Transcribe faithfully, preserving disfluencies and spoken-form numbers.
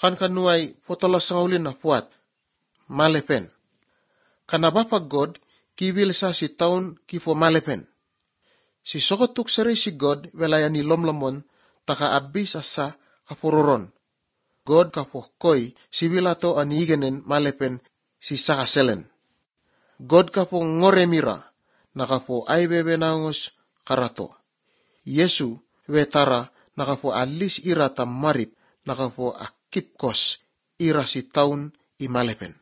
kan kanuay potolas ngawlin na puat, malepen. Kana Bapa God, kibil sa si taon kifo malepen. Si sokotuk sari si God, welaya ni lomlomon, taka abis asa kapururon. God kapokoy, si wilato anigenen malepen si sakaselen. God kapo ngoremira, nakapo ay bebenangos karato. Yesu wetara nakapo alis ira tam marit, nakapo akipkos ira si taun imalepen.